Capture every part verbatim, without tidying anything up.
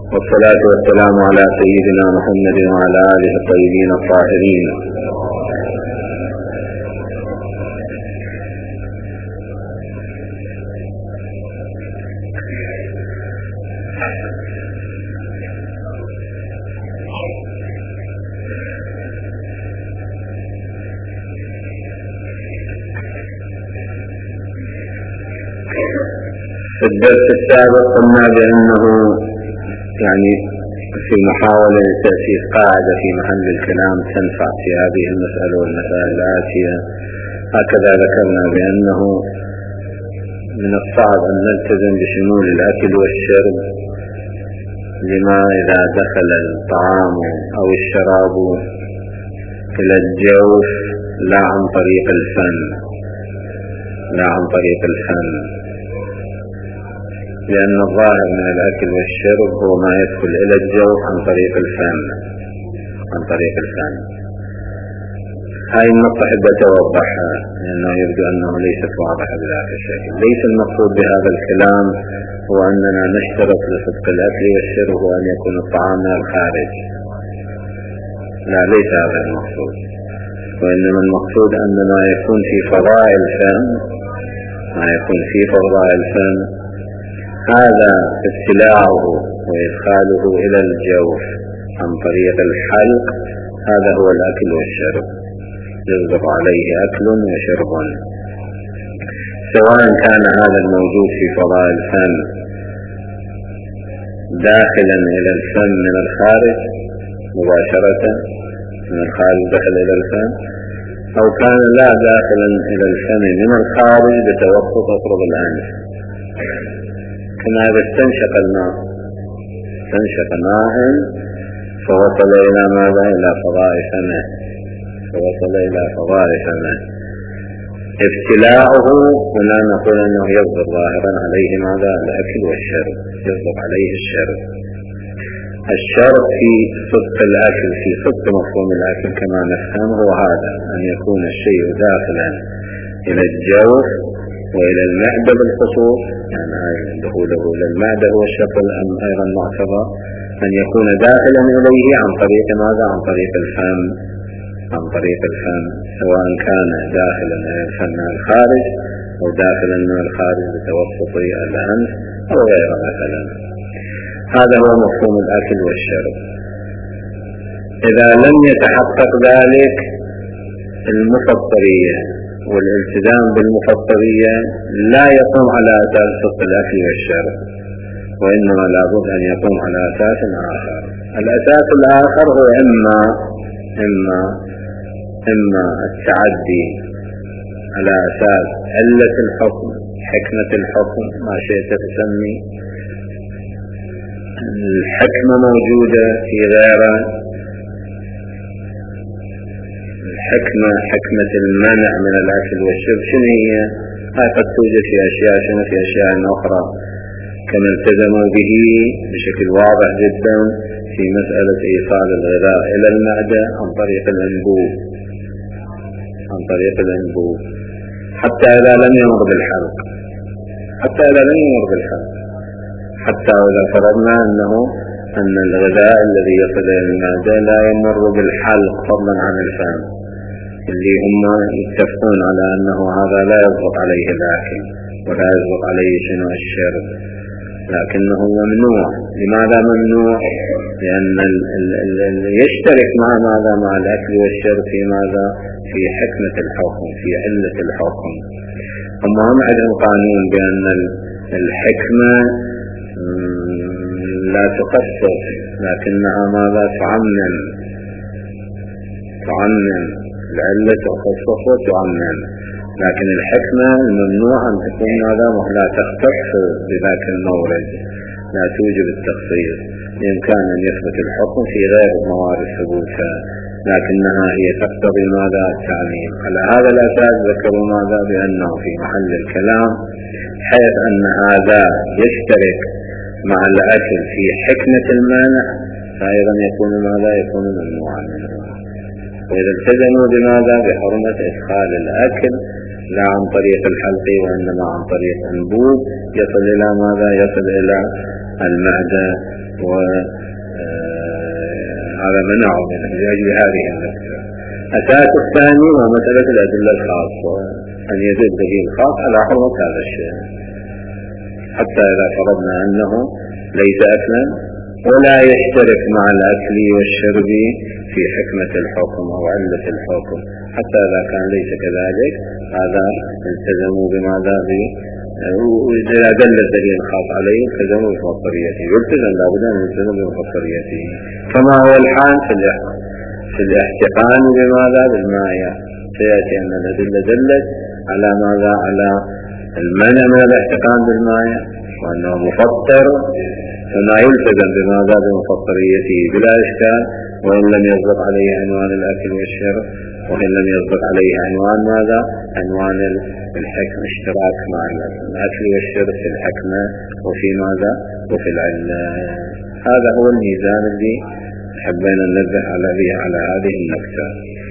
والصلاة والسلام على سيدنا محمد وعلى آله الطيبين الطاهرين. في الدرس السابق قلنا بأنه يعني في محاولة لتأسيس قاعدة في محل الكلام تنفع في هذه المسألة والمسائل الآتية. هكذا ذكرنا بأنه من الصعب أن نلتزم بشمول الأكل والشرب لما إذا دخل الطعام أو الشراب إلى الجوف لا عن طريق الفم لا عن طريق الفم لأن الظاهر من الأكل والشرب هو ما يدخل إلى الجوف عن طريق الفم عن طريق الفم. هاي النقطة حابة أوضحها لأنه يبدو أنه ليست واضحة بذلك الشكل. ليس المقصود بهذا الكلام هو أننا نشترط لصدق الأكل والشرب وأن يكون الطعام من الخارج، لا ليس هذا المقصود، وإنما المقصود أن ما يكون في فضاء الفم ما يكون في فضاء الفم هذا ابتلاعه وإدخاله إلى الجوف عن طريق الحلق هذا هو الأكل والشرب، يصدق عليه أكل وشرب، سواء كان هذا الموجود في فضاء الفم داخلا إلى الفم من الخارج مباشرة من الخارج دخل إلى الفم، أو كان لا داخلا إلى الفم من الخارج بتوسط أطرف الأنف، كما إذا استنشق الماء استنشق ماء فوصل إلى ماذا؟ إلى فضاء فمه فوصل إلى فضاء فمه. ابتلاعه هنا نقول أنه يصدق ظاهرا عليه ماذا؟ الأكل والشرب، يصدق عليه الشرب. الشرط في صدق الأكل في صدق مفهوم الأكل كما نفهم هو هذا، أن يكون الشيء داخلا إلى الجوف وإلى المعدة بالخصوص، يعني دخوله إلى المعدة هو الشرط أيضا معتبر، أن يكون داخلا إليه عن طريق ماذا؟ عن طريق الفم عن طريق الفم سواء كان داخلا من الفم من الخارج أو داخلا من الخارج بتوسط الأنف أو غير مثلا. هذا هو مفهوم الأكل والشرب. إذا لم يتحقق ذلك المفطرية والالتزام بالمفطرية لا يقوم على أساس صدق الأكل والشرب، وإنما لابد أن يقوم على أساس آخر. الأساس الآخر هو إما إما إما التعدي على أساس علة الحكم حكمة الحكم ما شئت تسمي، الحكمة موجودة في غيره، الحكمة حكمة المنع من الأكل والشرب شنو هي؟ هاي قد توجد في أشياء شنو في أشياء أخرى كما التزموا به بشكل واضح جدا في مسألة إيصال الغذاء إلى المعدة عن طريق الأنبوب عن طريق الأنبوب حتى إذا لم يمر بالحلق حتى إذا لم يمر بالحلق حتى إذا فرضنا أنه أن الغذاء الذي يصل إلى المعدة لا يمر بالحلق فضلا عن الفم اللي هم يتفقون على أنه هذا لا يضبط عليه الأكل ولا يضبط عليه شنو الشرب، لكنه ممنوع. لماذا ممنوع؟ لأن ال ال ال ال يشترك مع ماذا؟ مع الأكل والشرب في ماذا؟ في حكمة الحكم في علة الحكم. هم هم عندهم قانون بأن الحكمة لا تقصر لكنها ماذا؟ تعمم تعمم العلة تخصص وتعمم، لكن الحكمة الممنوع أن تكون ماذا؟ لا تختص بذاك المورد، لا توجب التخصيص، بإمكان أن يثبت الحكم في غير موارد ثبوتها، لكنها هي تقتضي ماذا؟ التعميم. على هذا الأساس ذكروا ماذا؟ بأنه في محل الكلام حيث أن هذا يشترك مع الأكل في حكمة المانع فأيضا يكون ماذا؟ يكون ممنوعا منه. وإذا التزموا بماذا؟ بحرمة إدخال الأكل لا عن طريق الحلق وإنما عن طريق أنبوب يصل إلى ماذا؟ يصل إلى المعدة وهذا منعه منه لأجل هذه النقطة. الأساس الثاني هو مسألة الأدلة الخاصة، أن يزيد دليل خاص على حرمة هذا الشيء، حتى إذا فرضنا أنه ليس أكلا ولا يشترك مع الأكل والشرب في حكمة الحكم أو علة الحكم، حتى إذا كان ليس كذلك هذا التزموا بماذا وإذا دل الدليل الخاص عليه التزموا بمفطريته، يلتزم لابد أن يلتزم بمفطريته، كما هو الحال في الاحتقان بماذا بالماء. سيأتي أن الأدلة دلت على ماذا؟ على المنع من الاحتقان بالماء وأنه مفطر، فما يلتزم بماذا بمفطريته بلا إشكال، وإن لم يصدق عليه عنوان الأكل والشرب، وإن لم يصدق عليه عنوان ماذا؟ عنوان الحكم، اشتراك مع الأكل والشرب في الحكمة وفي ماذا؟ وفي العلة. هذا هو الميزان الذي حبينا ننبه على على هذه النقطة.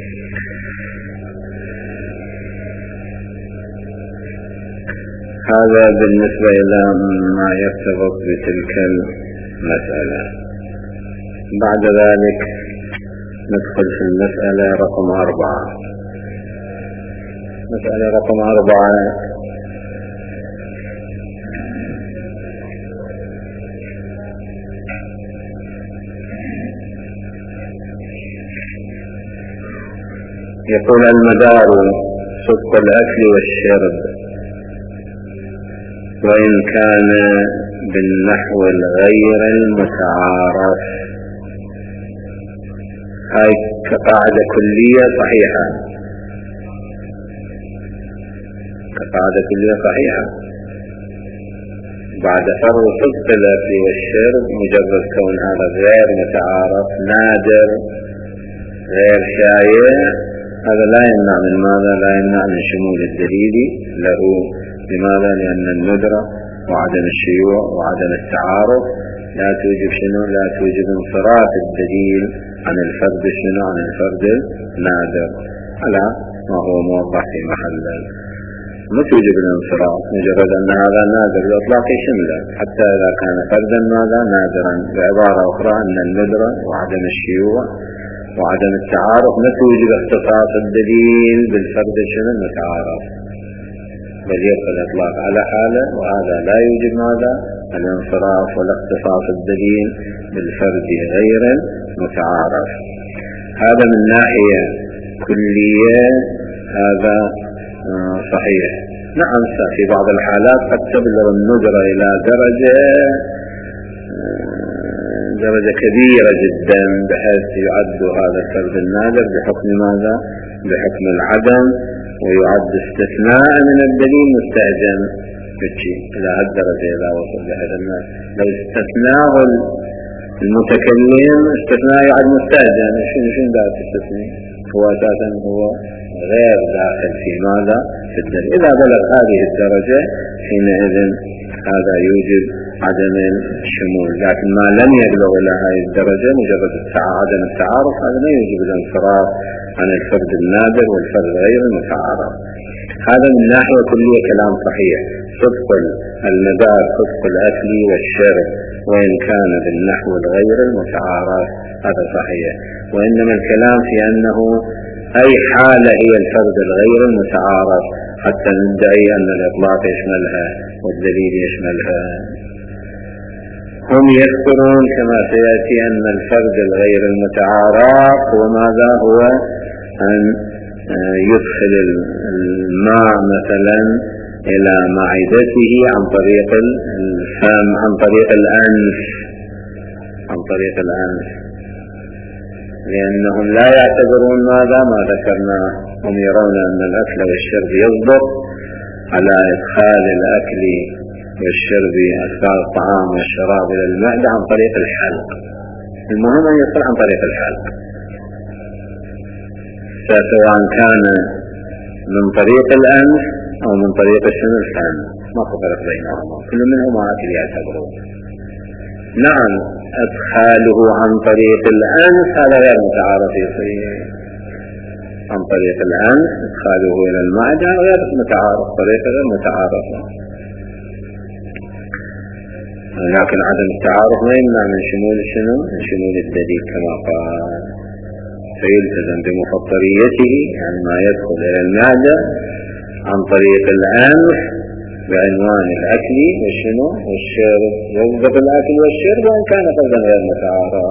هذا بالنسبة إلى ما يرتبط بتلك المسألة. بعد ذلك ندخل في المسألة رقم أربعة. مسألة رقم أربعة يقول المدار صدق الأكل والشرب وإن كان بالنحو الغير المتعارف. هاي كقاعدة كلية صحيحة، كقاعدة كلية صحيحة بعد فرض صدق الأكل والشرب، مجرد كون هذا غير متعارف نادر غير شائع، هذا لا يمنع من ماذا؟ لا يمنع من شمول الدليل له. لماذا؟ لأن الندرة وعدم الشيوع وعدم التعارف لا توجب شنو؟ لا توجب انصراف الدليل عن الفرد شنو؟ عن الفرد النادر على ما هو موضح في محله. ما توجب الانصراف مجرد أن هذا نادر الإطلاق شمله، حتى إذا كان فردا ماذا؟ نادرا. بعبارة أخرى أن الندرة وعدم الشيوع وعدم التعارف لا توجب اختصاص الدليل بالفرد شنو؟ المتعارف، بل يبقى الإطلاق على حاله، وهذا لا يوجب ماذا؟ الانصراف ولا اختصاص الدليل بالفرد غير المتعارف. هذا من ناحية كلية هذا صحيح. نعم في بعض الحالات قد تبلغ الندرة إلى درجة درجة كبيرة جدا بحيث يعد هذا الفرد النادر بحكم ماذا؟ بحكم العدم، ويعد استثناء من الدليل مستأذن إلى هالدرجة. إذا وصل لهذا الناس لو استثناه المتكلم استثناء يعد مستأذن، شنو شنو ذا استثناء؟ هو أساسا هو غير داخل في ماذا؟ في الدليل. إذا بلغ هذه الدرجة حينئذ هذا يوجب عدم الشمول، لكن ما لم يبلغ إلى هذه الدرجة مجرد عدم التعارف هذا لا يوجب الانصراف عن الفرد النادر والفرد غير المتعارف. هذا من ناحية كلية كلام صحيح. صدق المدار صدق الأكل والشرب وإن كان بالنحو الغير المتعارف، هذا صحيح. وإنما الكلام في أنه أي حالة هي الفرد الغير المتعارف حتى ندعي أن الإطلاق يشملها والدليل يشملها. هم يذكرون كما سيأتي أن الفرد الغير المتعارف هو ماذا؟ هو أن يدخل الماء مثلا إلى معدته عن طريق الفم، عن طريق الأنف، عن طريق الأنف، لأنهم لا يعتبرون ماذا؟ ما ذكرنا. هم يرون أن الأكل والشرب يصدق على إدخال الأكل والشرب أثناء الطعام والشراب إلى المعدة عن طريق الحلق. المهم أن يصل عن طريق الحلق، سواء كان من طريق الأنف أو من طريق الشن الفم، ما فرق بينهما، كل منهما أكل يعتبرون. نعم أدخاله عن طريق الأنف هذا غير متعارف فيه، عن طريق الأنف إدخاله إلى المعدة غير متعارف، طريقة غير متعارفة. لكن عدم التعارف ما يمنع من شمول شنو؟ من شمول الدليل كما قال. فيلتزم بمفطريته، يعني ما يدخل إلى المعدة عن طريق الأنف بعنوان الأكل والشنو والشرب، يوجب الأكل والشرب وإن كان قبلا غير متعارف.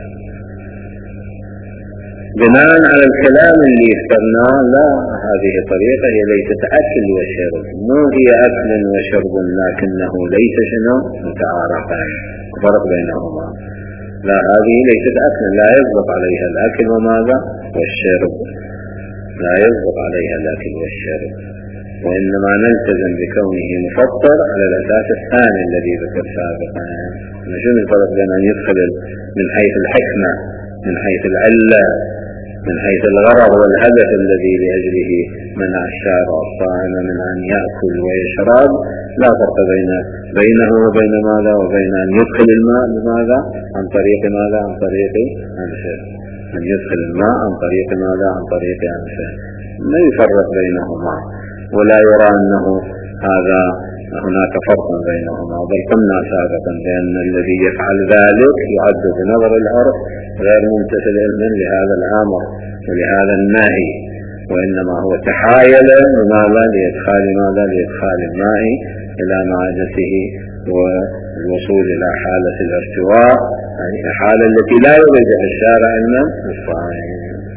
بناء على الكلام اللي اخترناه، لا، هذه طريقة هي ليست أكل وشرب، مو هي أكل وشرب لكنه ليس شنو متعارفان، فرق بينهما. لا، هذه ليست أكل، لا يصدق عليها الأكل وماذا والشرب، لا يصدق عليها الأكل والشرب، وإنما نلتزم بكونه مفطر على الأساس الثاني الذي ذكر سابقا. شنو الفرق بين أن يدخل من حيث الحكمة، من حيث العلة، من حيث الغرض والهدف الذي لأجله منع الشارع الصائم من أن يأكل ويشرب، لا فرق بين بينه وبين ماذا وبين أن يدخل الماء بماذا عن طريق ماذا عن طريق أنفه، أن يدخل الماء عن طريق ماذا عن طريق أنفه، ما يفرق بينهما ولا يرى أنه هذا هناك فرق بينهما. بل قلنا سابقا بأن الذي يفعل ذلك يعد بنظر العرف غير ممتثل علما لهذا الأمر ولهذا النهي، وإنما هو تحايل لماذا لإدخال ماذا لإدخال الماء إلى معدته والوصول إلى حالة الارتواء، يعني الحالة التي لا يريدها الشارع علما للصائم.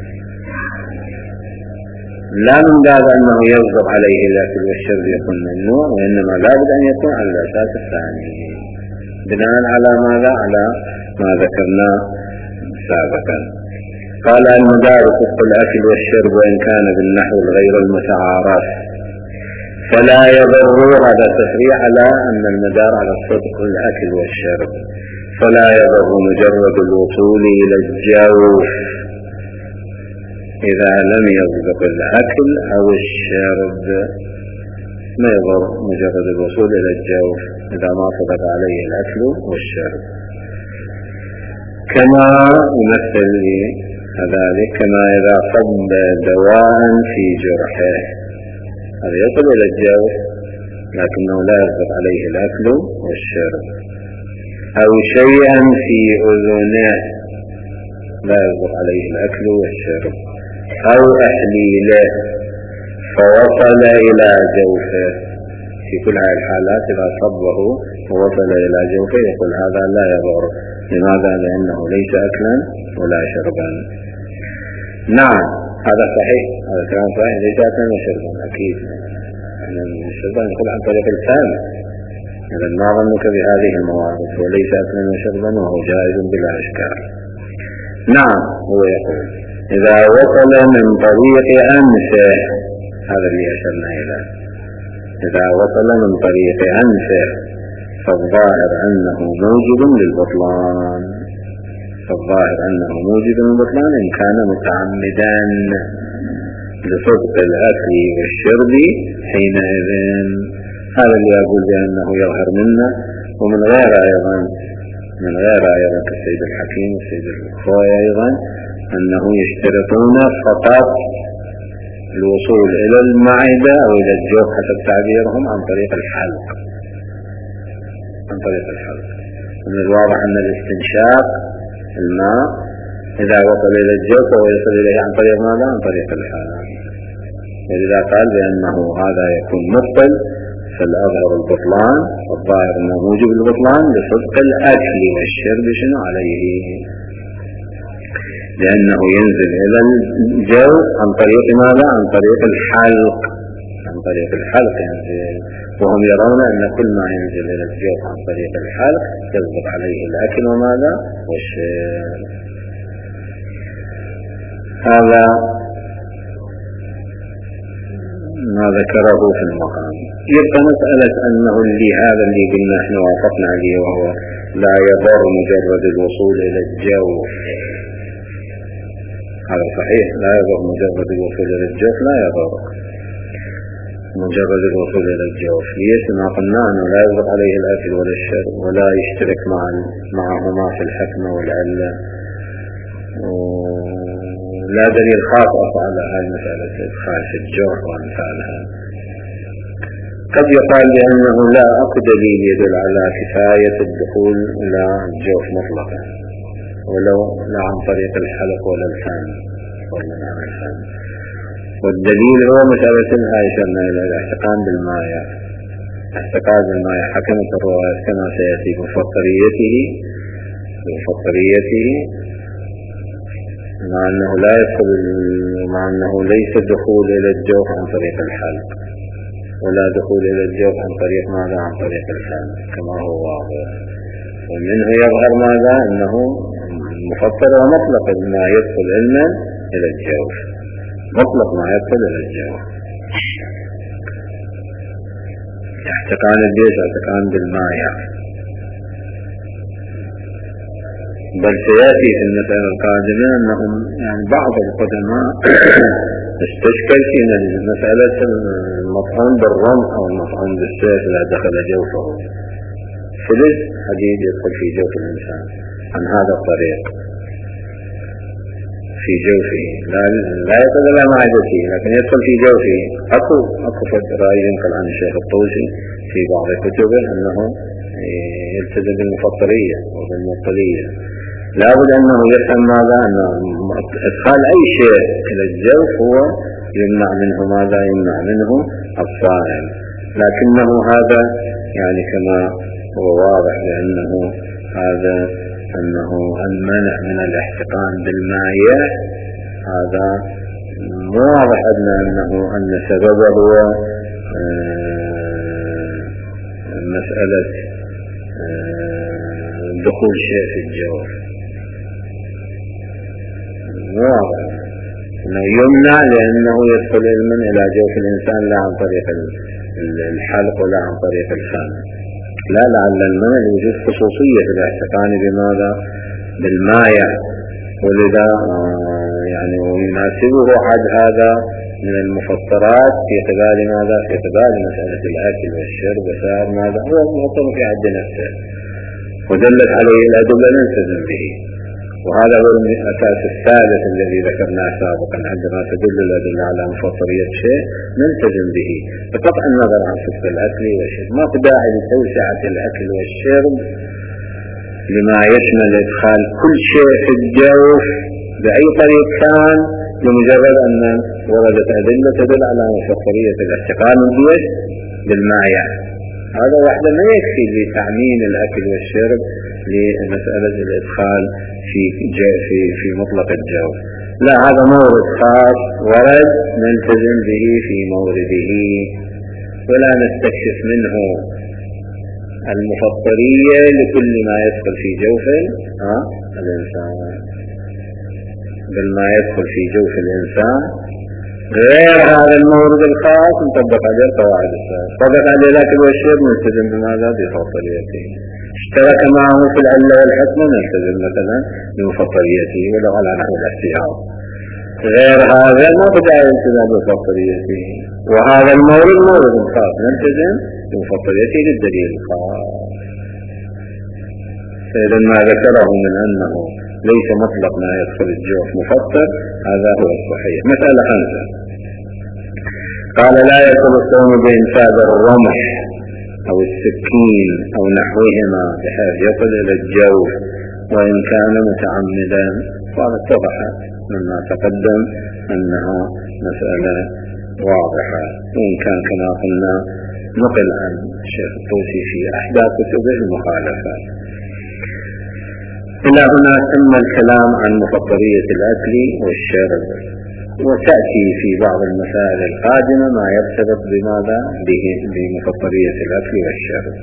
لا من باب أنه يصدق عليه الأكل والشرب يكون ممنوع، وإنما لابد أن يكون على الأساس الثاني بناء على ماذا على ما ذكرنا سابقا. قال المدار صدق الأكل والشرب وإن كان بالنحو الغير المتعارف فلا يضر. هذا تصريح على أن المدار على صدق الأكل والشرب، فلا يضر مجرد الوصول إلى الجوف إذا لم يصدق الأكل أو الشرب، ما يضر مجرد الوصول إلى الجوف إذا ما صدق عليه الأكل والشرب. كما يمثل ذلك كما إذا صب دواء في جرحه، هذا يصل إلى الجوف لكنه لا يصدق عليه الأكل والشرب. أو شيئا في أذنه لا يصدق عليه الأكل والشرب. أو أحليله فوصل إلى جوفه، في كل هذه الحالات إذا صبه ووصل إلى جوفه يقول هذا لا يضر. لماذا؟ لأنه ليس أكلا ولا شربا. نعم هذا صحيح، هذا كلام صحيح، ليس أكلا وشربا أكيد، أن الشربا يقول عن طريق الفم، إذا ما ظنك بهذه المواقف، وليس أكلا وشربا وهو جائز بلا إشكال. نعم هو يقول إذا وصل من طريق أنفه، هذا اللي أشرنا إليه، إذا وصل من طريق أنفه فالظاهر أنه موجب للبطلان، فالظاهر أنه موجب للبطلان إن كان متعمدا لصدق الأكل والشرب حينئذ. هذا اللي أقول بأنه يظهر منا ومن غير أيضا من غير أيضا كالسيد الحكيم والسيد الخوي أيضا أنه يشترطون فقط الوصول إلى المعدة أو إلى الجوف حسب تعبيرهم عن طريق الحلق، عن طريق الحلق. من الواضح أن الاستنشاق الماء إذا وصل إلى الجوف فهو يصل إليه عن طريق ماذا؟ عن طريق الحلق. ولذا قال بأنه هذا يكون مبطل، فالأظهر البطلان، والظاهر أنه موجب البطلان لصدق الأكل والشرب شنو عليه، لأنه ينزل إلى الجو عن طريق ماذا؟ عن طريق الحلق، عن طريق الحلق ينزل، وهم يرون أن كل ما ينزل إلى الجو عن طريق الحلق يصدق عليه الأكل وماذا؟ والشرب. هذا ما ذكره في المقام. يبقى مسألة أنه اللي هذا اللي قلنا احنا وافقنا عليه وهو لا يضر مجرد الوصول إلى الجوف، هذا صحيح، لا يضر مجرد الوصول إلى الجوف، لا يضر مجرد الوصول إلى الجوف. ليش؟ ما قلنا أنه لا يضر عليه الأكل ولا الشرب ولا يشترك مع معهما في الحكمة والعلة، لا دليل خاص على هذه المسألة إدخال في الجوف وأمثالها. قد يقال بأنه لا أكو دليل يدل على كفاية الدخول إلى الجوف مطلقا ولو لا عن طريق الحلق ولا الفم ولا عن الفم، والدليل هو مسألة هاي شرنا إلى الاحتقان بالماء. احتقان بالماء حكمت الرواية كما سيأتي بفطريته بفطريته مع أنه لا يدخل مع أنه ليس دخول إلى الجوف عن طريق الحلق ولا دخول إلى الجوف عن طريق ماذا عن طريق الفم كما هو واضح. ومنه يظهر ماذا أنه مفطر ومطلق ما يدخل علما إلى الجوف، مطلق ما يدخل إلى الجوف. احتقان الجيش احتقان بالماء، بل سيأتي في المسألة القادمة أنهم يعني بعض القدماء استشكل في مسألة المطعون بالرمح أو المطعون بالسيف إذا دخل جوفه فلز حديد يدخل في جوف الإنسان عن هذا الطريق في جوفه، لا لا يدخل إلى معدته لكن يدخل في جوفه. أكو أكو رأي ينقل عن الشيخ الطوسي في بعض كتبه أنه يلتزم بالمفطرية وبالمطلية. لا بد أنه يفهم ماذا أن إدخال أي شيء إلى الجوف هو يمنع منه ماذا يمنع منه الصائم، لكنه هذا يعني كما هو واضح لأنه هذا أنه المنع من الاحتقان بالماء هذا مو واضح أدنى أنه أن سببه هو مسألة دخول شيء في الجوف، واضح أنه يمنع لأنه يدخل علما إلى جوف الإنسان لا عن طريق الحلق ولا عن طريق الفم. لا لعل المنع يوجد خصوصية في الاحتقان بماذا بالماء، ولذا يعني ويناسبه عد هذا من المفطرات في قبال ماذا في قبال مسألة الأكل والشرب وسائر ماذا هو مطلق في عد نفسه ودلت عليه الأدلة نلتزم به. وهذا هو الأساس الثالث الذي ذكرناه سابقا، عندما تدل الأدلة على مفطرية شيء نلتزم به بقطع النظر عن فسق الأكل والشرب. ما داعي لتوسعة الأكل والشرب لما يشمل إدخال كل شيء في الجوف بأي طريق كان لمجرد أن وردت أدلة تدل على مفطرية الاحتقان بالماء. هذا وحده ما يكفي لتعميم الأكل والشرب لمسألة الإدخال في في في مطلق الجوف. لا، هذا مورد خاص ورد نلتزم به في مورده ولا نستكشف منه المفطرية لكل ما يدخل في جوف الإنسان بل ما يدخل في جوف الإنسان غير هذا المورد الخاص نطبق عليه القواعد الثلاث. طبق عليه الأكل والشرب نلتزم بماذا بمفطريته. اشترك معه في العلة والحكم نلتزم مثلا بمفطريته ولو على نحو الاحتياط. غير هذا ما بدأ الالتزام بمفطريته، وهذا المورد مورد خاص نلتزم بمفطريته للدليل الخاص. فإذا ما ذكره من أنه ليس مطلق ما يدخل الجوف مفطر هذا هو الصحيح. مسألة خمسة قال لا يدخل الصوم بإنفاذ الرمح أو السكين أو نحوهما بحيث يصل إلى الجوف وإن كان متعمدا. قال اتضح مما تقدم أنها مسألة واضحة، وإن كان كما قلنا نقل عن الشيخ الطوسي في أحدى كتبه المخالفة. إلى هنا تم الكلام عن مفطرية الأكل والشرب، وتأتي في بعض المسائل القادمة ما يرتبط بماذا به بمفطرية الأكل والشرب.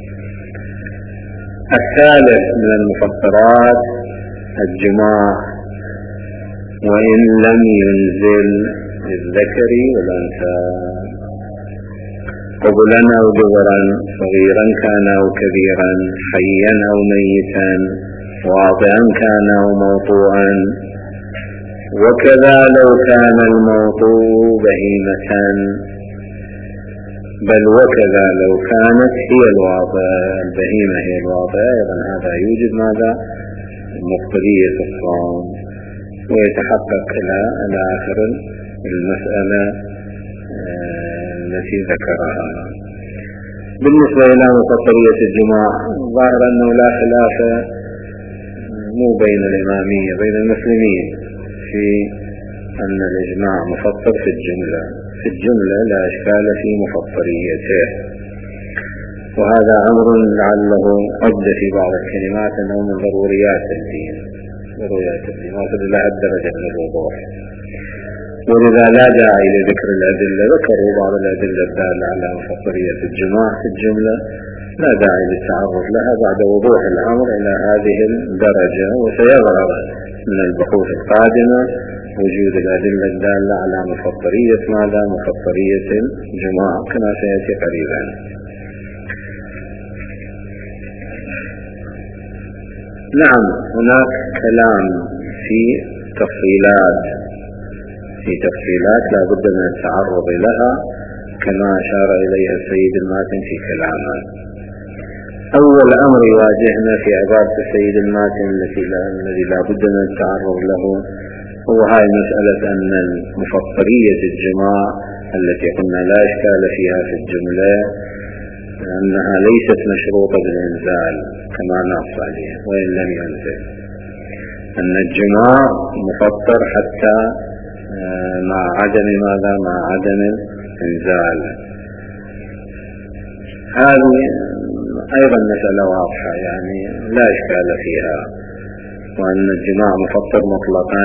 الثالث من المفطرات الجماع وإن لم ينزل للذكر والأنثى قبلا أو دبرا، صغيرا كان أو كبيرا، حيا أو ميتا، واضعا كان أو موطوعا، وكذا لو كان الموطوع بهيمة، بل وكذا لو كانت هي الواضع البهيمة هي الواضع أيضا هذا يوجد ماذا مقتضية الصوم. ويتحقق إلى آخر المسألة التي ذكرها. بالنسبة إلى مفطرية الجماع ظاهر أنه لا خلاف مو بين الإمامية بين المسلمين في أن الإجماع مفطر في الجملة في الجملة لا إشكال في مفطريته، وهذا أمر لعله عد في بعض الكلمات أنه من ضروريات الدين ضروريات الدين وصل إلى الدرجة من الوضوح، ولذا لا داعي لذكر الأدلة. ذكروا بعض الأدلة الدالة على مفطرية الجماع في الجملة، لا داعي للتعرض لها بعد وضوح الأمر إلى هذه الدرجة، وسيظهر من البحوث القادمة وجود الأدلة الدالة على مفطرية ماذا مفطرية الجماع كما سيأتي قريبا. نعم هناك كلام في تفصيلات في تفصيلات لا بد من التعرض لها كما أشار إليها السيد الماتن في كلامه. أول أمر يواجهنا في عبارة السيد الماتن الذي لا بد من التعرض له هو هاي مسألة أن المفطرية الجماع التي قلنا لا إشكال فيها في الجملة أنها ليست مشروطة بالإنزال كما نص عليه وإن لم ينزل، أن الجماع مفطر حتى مع عدم ماذا مع عدم الإنزال. هذه أيضا مسألة واضحة يعني لا إشكال فيها، وأن الجماع مفطر مطلقا.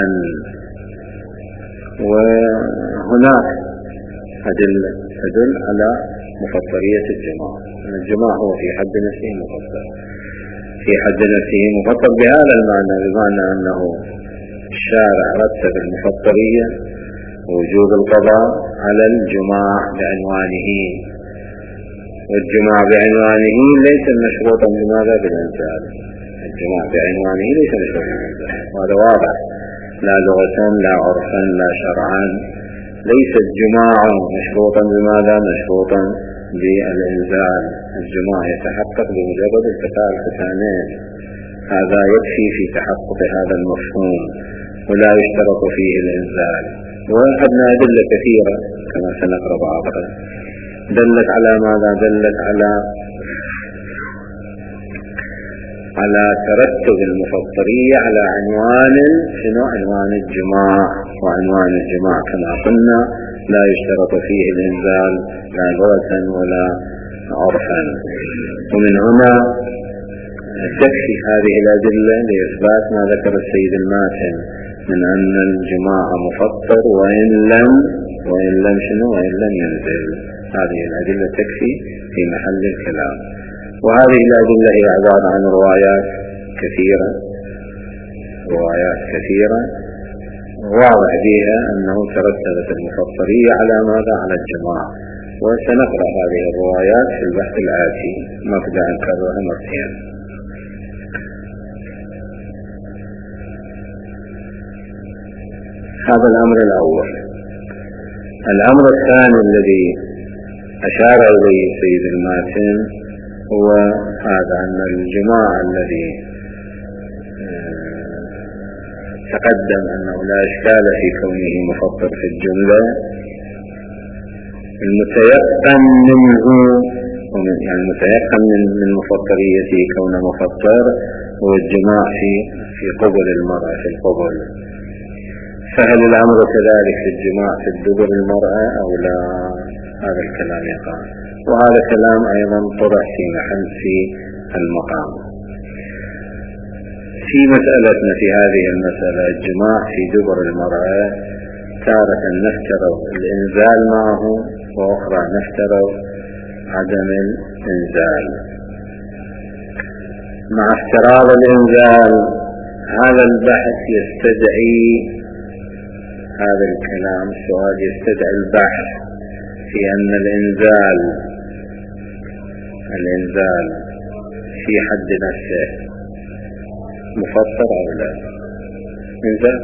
وهناك أدلة تدل على مفطرية الجماع، أن الجماع هو في حد نفسه مفطر في حد نفسه مفطر بهذا المعنى، بمعنى أنه الشارع رتب المفطرية وجوب القضاء على الجماع بعنوانه، والجماع بعنوانه ليس مشروطا بماذا بالإنزال. الجماع بعنوانه ليس مشروطا بالإنزال، وهذا واضح لا لغة لا عرفا لا شرعا. ليس الجماع مشروطا بماذا مشروطا بالإنزال. الجماع يتحقق بمجرد التقاء الختانين، هذا يكفي في تحقق هذا المفهوم ولا يشترط فيه الإنزال. وأخذنا أدلة كثيرة كما سنقرأ بعضها دلت على ماذا دلت على على ترتب المفطرية على عنوان شنو عنوان الجماع، وعنوان الجماع كما قلنا لا يشترط فيه الإنزال لا لغة ولا عرفا. ومن هنا تكفي هذه الأدلة لإثبات ما ذكر السيد الماتن من أن الجماع مفطر وإن لم وإن لم شنو وإن لم ينزل. هذه الأدلة تكفي في محل الكلام. وهذه الأدلة هي عبارة عن روايات كثيرة روايات كثيرة واضح بها أنه ترتبت المفطرية على ماذا على الجماع، وسنقرأ هذه الروايات في البحث الآتي نبدأ نكررها مرتين. هذا الأمر الأول. الأمر الثاني الذي أشار إليه سيد الماتن هو هذا أن الجماع الذي تقدم أنه لا إشكال في كونه مفطر في الجملة، المتيقن منه يعني المتيقن من مفطريته كونه مفطر هو الجماع في في قبل المرأة في القبل. فهل الأمر كذلك في الجماع في الدبر المرأة أو لا؟ هذا الكلام يقع، وهذا كلام أيضا طرح في محل في المقام. في مسألتنا في هذه المسألة الجماع في دبر المرأة تارة نفترض الإنزال معه وأخرى نفترض عدم الإنزال. مع افتراض الإنزال هذا البحث يستدعي هذا الكلام السؤال يستدعي البحث في أن الإنزال الإنزال في حد نفسه مفطر أو لا. إنزال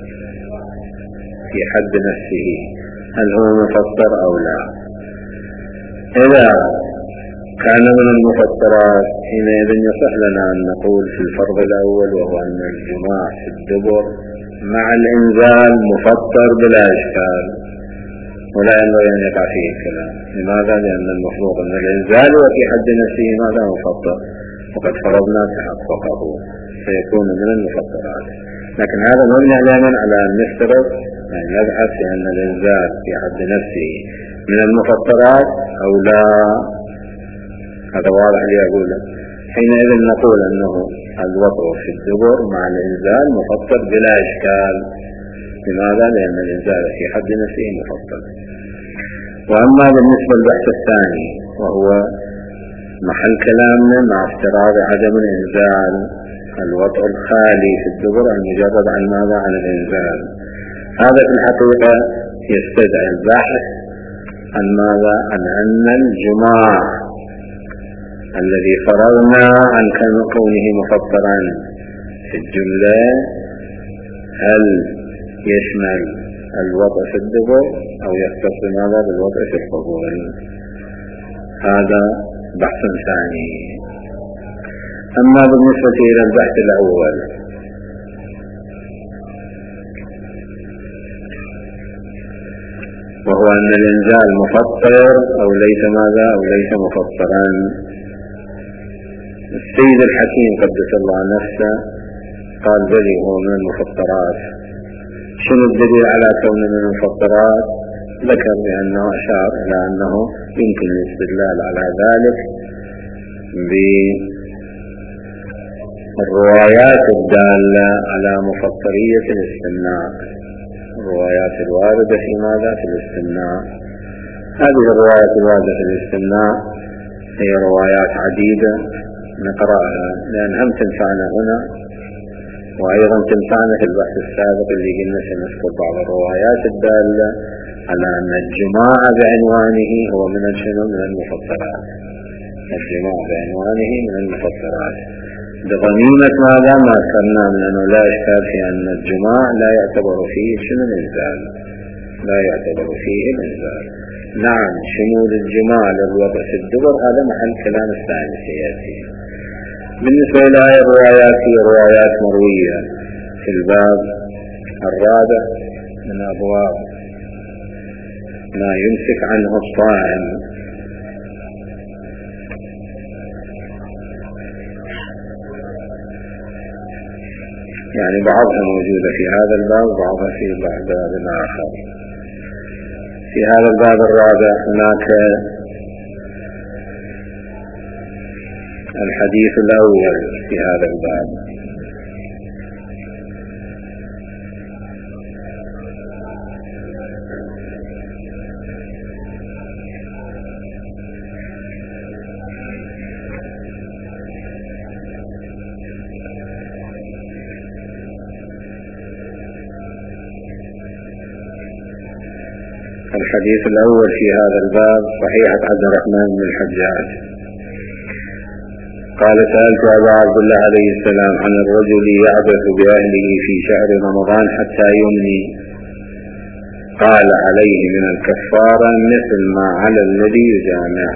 في حد نفسه هل هو مفطر أو لا؟ إذا كان من المفطرات حينئذ يصح لنا أن نقول في الفرض الأول وهو أن الجماع في الدبر مع الإنزال مفطر بلا إشكال. ولا ينبغي أن يقع فيه الكلام. لماذا؟ لأن المفروض أن الإنزال هو في حد نفسه ماذا مفطر، وقد فرضنا تحققه فيكون من المفطرات. لكن هذا مبني على على أن نفترض يعني نبحث بأن الإنزال في حد نفسه من المفطرات أو لا. هذا واضح لي أقوله. حينئذ نقول أنه الوضع في الدبر مع الإنزال مفطر بلا إشكال. لماذا؟ لأن الإنزال في حد نفسه مفطر. وأما بالنسبة للبحث الثاني وهو محل كلامنا مع افتراض عدم الإنزال، الوضع الخالي في الدبر المجرد عن ماذا؟ عن الإنزال. هذا في الحقيقة يستدعي البحث عن ماذا؟ عن أن الجماع الذي فرضنا عن كونه مفطرا في الجملة هل يشمل الوضع في الدبر أو يختص ماذا بالوضع في القبول. هذا بحث ثاني. أما بالنسبة إلى البحث الأول وهو أن الإنزال مفطر أو ليس ماذا أو ليس مفطرا، السيد الحكيم قدس الله نفسه قال بلي هو من المفطرات. شنو الدليل على كونه من المفطرات؟ ذكر بأنه أشار إلى أنه يمكن الاستدلال على ذلك بالروايات الدالة على مفطرية الاستمناء، الروايات الواردة في ماذا؟ في الاستمناء. هذه الروايات الواردة في الاستمناء هي روايات عديدة نقرأها لأن هم تنفعنا هنا وأيضا تنفعنا في البحث السابق اللي قلنا سنذكر بعض الروايات الدالة على أن الجماع بعنوانه هو من الشنو؟ من المفطرات. الجماع بعنوانه من المفطرات بضميمة ماذا؟ ما ذكرنا من أنه لا إشكال في أن الجماع لا يعتبر فيه شنو الإنزال، لا يعتبر فيه الإنزال. نعم شمول الجماع للوضع في الدبر هذا محل كلام الثاني سيأتي. بالنسبة إلى الروايات هي روايات مروية في الباب الرابع من أبواب ما يمسك عنه الصائم. يعني بعضها موجودة في هذا الباب وبعضها في باب آخر. في هذا الباب الرابع هناك الحديث الأول في هذا الباب الحديث الأول في هذا الباب صحيحة عبد الرحمن بن الحجاج قال سألت أبا عبد الله عليه السلام عن الرجل يعبث بأهله في شهر رمضان حتى يمني، قال عليه من الكفارة مثل ما على الذي يجامع.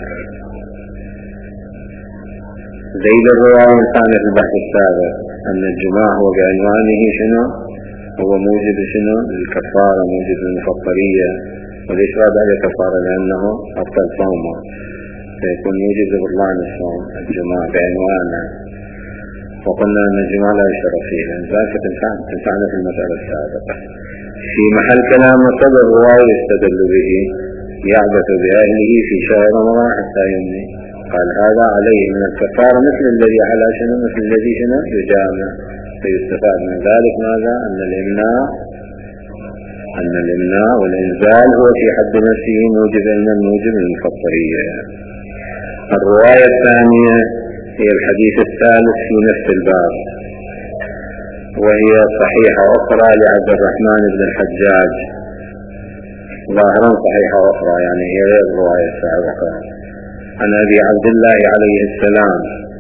زي الرواية الثانية في البحث السابق أن الجماع هو بعنوانه شنو؟ هو موجب شنو؟ الكفارة موجب المفطرية. وليش راد عليه كفارة؟ لأنه أبطل صومه فيكون موجب بطلان الصوم الجماع بعنوانه. وقلنا أن الجماع لا يشترط فيه الإنزال فتنفعنا في المسألة السابقة. في محل كلام صدر الرواية يستدل به يعبث بأهله في شهر رمضان حتى يمني، قال هذا عليه من الكفارة مثل الذي على شنو؟ مثل الذي شنو؟ يجامع. فيستفاد من ذلك ماذا؟ أن الإمناء أن الإمناء والإنزال هو في حد نفسه موجب من موجب المفطرية. الرواية الثانية هي الحديث الثالث في نفس الباب وهي صحيحة أخرى لعبد الرحمن بن الحجاج، ظاهرا صحيحة أخرى يعني هي غير الرواية السابقة، عن أبي عبد الله عليه السلام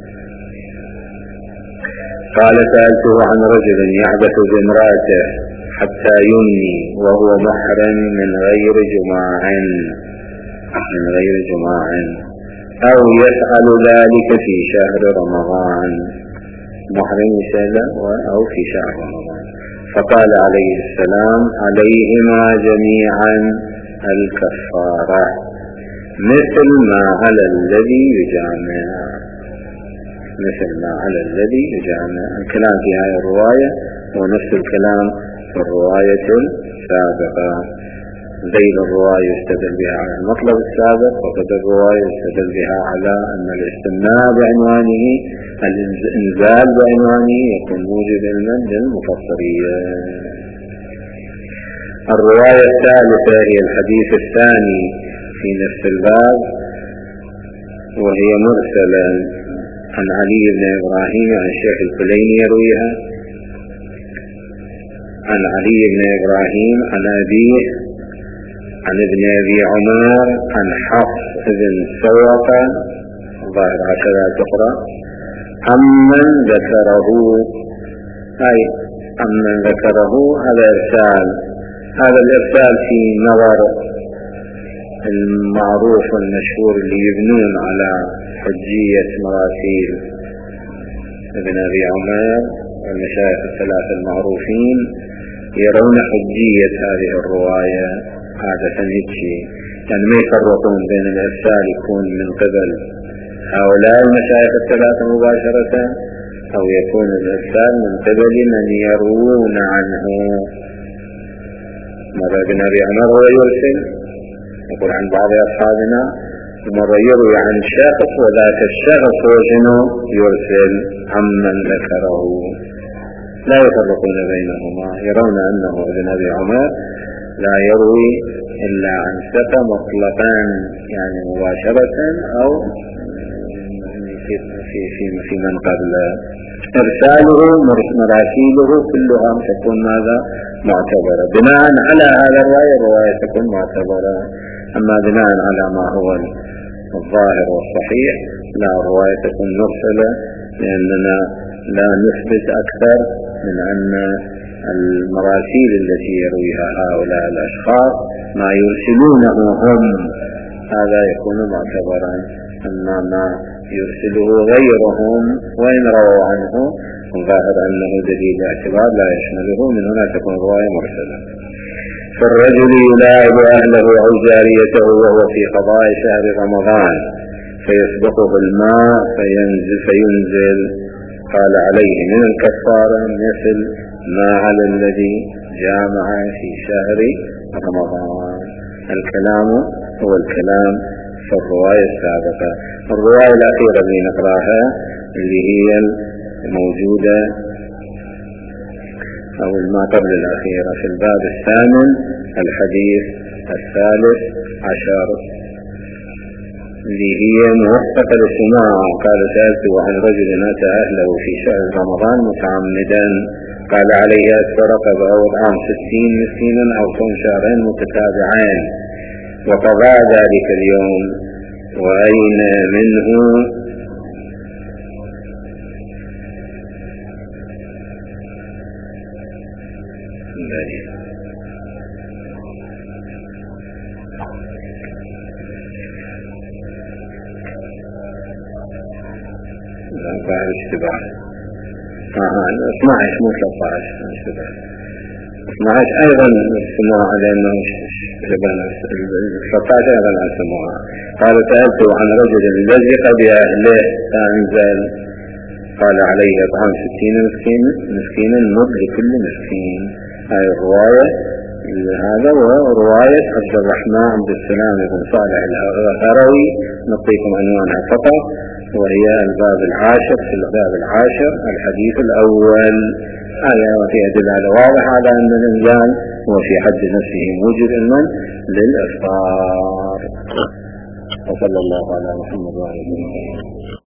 قال سألته عن رجل يعبث بامرأته حتى يمني وهو محرم من غير جماع من غير جماع أو يفعل ذلك في شهر رمضان، محرم سنة أو في شهر رمضان. فقال عليه السلام عليهما جميعا الكفارة مثل ما على الذي يجامع مثل ما على الذي يجامع. الكلام في هذه الرواية هو نفس الكلام في الرواية السابقة. ذيل الرواية يستدل بها على المطلب السابق، وقد الرواية يستدل بها على أن الاستماع بعنوانه الإنزال بعنوانه يكون موجب علما للمفسرية. الرواية الثالثة هي الحديث الثاني في نفس الباب، وهي مرسلة عن علي بن إبراهيم عن الشيخ الكليني يرويها عن علي بن إبراهيم عن أبيه عن ابن أبي عمر عن حفص بن سوق ظاهر هكذا تقرأ عمن ذكره، أي عمن ذكره هذا إرسال. هذا الإرسال في نظر المعروف والمشهور اللي يبنون على حجية مراسيل ابن أبي عمر والمشايخ الثلاثة المعروفين، يرون حجية هذه الرواية عادة هيك، يعني ما يفرقون بين الإرسال يكون من قبل هؤلاء المشايخ الثلاثة مباشرة أو يكون الإرسال من قبل من يروون عنه. مرة ابن أبي عمر هو يرسل يقول عن بعض أصحابنا، مرة يروي عن شخص وذاك الشخص هو شنو يرسل عمن ذكره، لا يفرقون بينهما، يرون أنه ابن أبي عمر لا يروي إلا عن ثقة مطلقا يعني مباشرة أو في في في من قبل. إرساله مراسيله كلها تكون ماذا معتبرة بناء على هذا الرواية، الرواية تكون معتبرة. أما بناء على ما هو الظاهر والصحيح لا، الرواية تكون مرسلة، لأننا لا نثبت أكثر من أن المراسيل التي يرويها هؤلاء الأشخاص ما يرسلونه هم هذا يكون معتبرا، أما ما يرسله غيرهم وإن رووا عنه ظاهر أنه دليل اعتبار لا يشمله، من هنا تكون رواية مرسلة. فالرجل يلاعب أهله أو جاريته وهو في قضاء شهر رمضان فيسبقه الماء فينزل, فينزل قال عليه من الكفارة مثل ما على الذي جامع في شهر رمضان. الكلام هو الكلام في الرواية السابقة. الرواية الأخيرة اللي نقراها اللي هي الموجودة أو ما قبل الأخيرة في الباب الثامن الحديث الثالث عشر اللي هي موثقة للسماع. قال سألت عن رجل أتى أهله في شهر رمضان متعمدا قال عليه أسفرق بأول عام ستين مسكينا أو صوم شهرين متتابعين وقضى ذلك اليوم، وأين منه بعد اشتباه اثناء عشر مو ثلاثة عشر اشتباه اثناء عشر أيضا السماع لأنه ثلاثة عشر أيضا السماع. قال سألته عن رجل لزق بأهله فأنزل قال عليه إطعام ستين مسكين مسكينا مد لكل مسكين. هذه الرواية هذا ورواية عبد الرحمن عبد السلام بن صالح الهروي نعطيكم عنوانها فقط، وهي الباب العاشر في الباب العاشر الحديث الأول. هذا فيها دلالة واضحة على أن الإنزال هو في حد نفسه موجب علما للإفطار. وصلى الله على محمد وعلى آله وسلم.